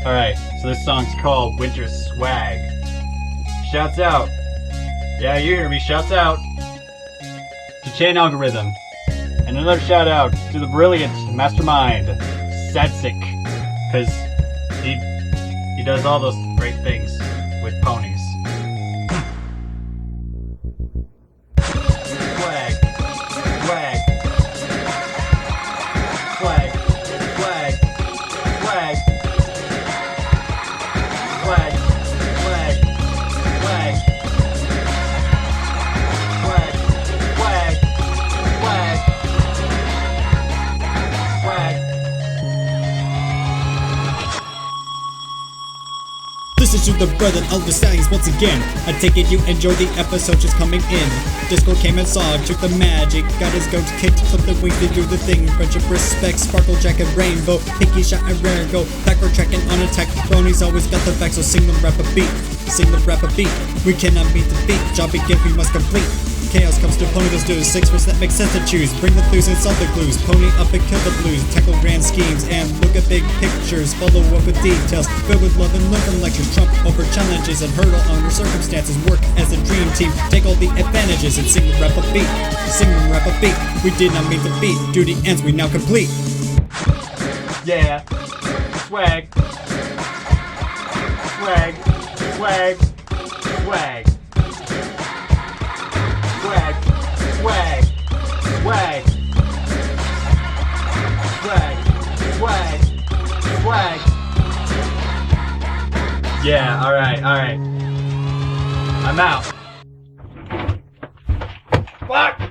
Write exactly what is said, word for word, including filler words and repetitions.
Alright, so this song's called Winter Swag. Shouts out. Yeah, you hear me. Shouts out to Chain Algorithm. And another shout out to the brilliant mastermind, Sadsik. Because he, he does all those great things with ponies. Swag. Swag. Swag. Swag. Swag. Swag. Swag. Swag. Swag. Swag. Swag. Swag. This is to the brother of the Stallions once again. I take it you enjoy the episode just coming in. Disco came and saw, took the magic, got his goats kicked, flip the wings to do the thing. Friendship, respect, sparkle, jacket, rainbow, pinky shot and rare go. Backer tracking on attack, bronies always got the back, so sing them rap a beat. Sing them rap a beat. We cannot beat the beat, job begin we must complete. Chaos comes to pony those dues, six words that make sense to choose. Bring the clues and solve the clues, pony up and kill the blues. Tackle grand schemes and look at big pictures. Follow up with details, filled with love and learn from lectures. Trump over challenges and hurdle under circumstances. Work as a dream team, take all the advantages and sing the rap a beat. Sing the rap a beat, we did not mean to beat. Duty ends, we now complete. Yeah. Swag. Swag. Swag. Swag. Swag. Swag. Swag. Swag. Swag. Swag. Yeah, alright, alright. I'm out. Fuck!